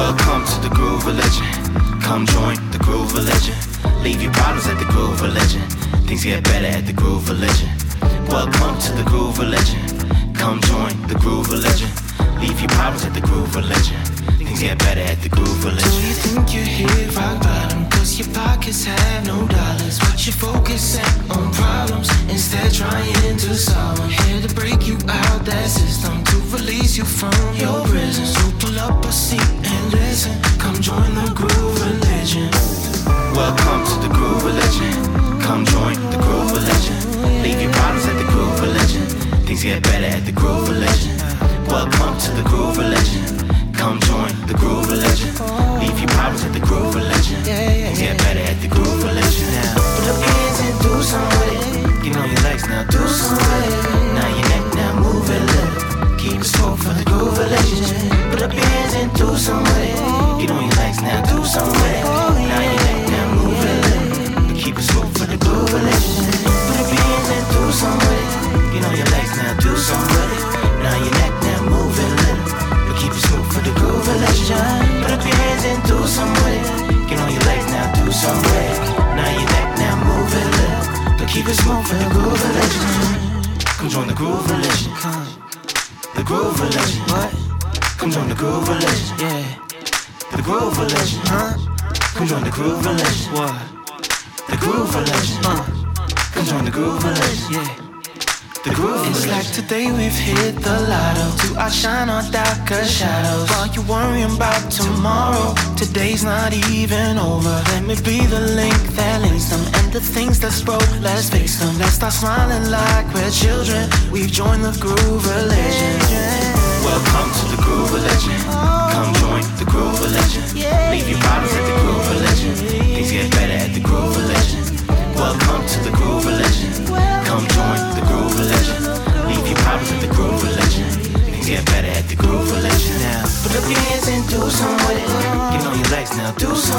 Welcome to the Groove Religion. Come join the Groove Religion. Leave your problems at the Groove Religion. Things get better at the Groove Religion. Welcome to the Groove Religion. Come join the Groove Religion. Leave your problems at the Groove Religion. Things get better at the Groove Religion. Do you think you hit rock bottom? Cause your pockets have no dollars, but you're focusing on problems instead trying to solve them. Here to break you out that system, to release you from your prison. So pull up a seat and listen. Come join the Groove Religion. Welcome to the Groove Religion. Come join the Groove Religion. Leave your problems at the Groove Religion. Things get better at the Groove Religion. Welcome to the Groove Religion. Come join the Groove Religion. Leave your problems at the Groove Religion. Things get better at the Groove Religion. Now put up your hands and do something with it. get on your legs now, do something with it. Now your neck, now move it a little. Keep it slow for the Groove Religion. Put up your hands and do something with it. Get on your legs now, do something with it. Now your neck, now move it a little. Keep it slow for the Groove Religion. Put up your hands and do something with it. Get on your legs now, do something with it. Now your neck, now move it a little. But keep it smooth for the Groove Religion. Put up your hands and do something with it. Get on your legs now, do something with it. Now your neck, now move it a little. But keep it smooth for the Groove Religion. Come join the Groove Religion. Come. The Groove Religion. What? Come join the Groove Religion. Yeah. The Groove Religion. Huh? Come join the Groove Religion. What? The Groove Religion. Come join the Groove Religion. Yeah. The Groove It's Religion. like today we've hit the lotto to outshine our darker shadows. While you're worrying about tomorrow, today's not even over. Let me be the link that links them, and the things that's broke, let's fix them. Let's start smiling like we're children. We've joined the Groove Religion. Welcome to the Groove Religion. Come join the Groove Religion. Leave your problems at the Groove Religion. Things get better at the Groove Religion. Welcome to the Groove Religion. Come join the Groove Religion. Leave your problems at the Groove Religion. Things get better at the Groove Religion. Now put up your hands and do something with it. get on your legs now, do something.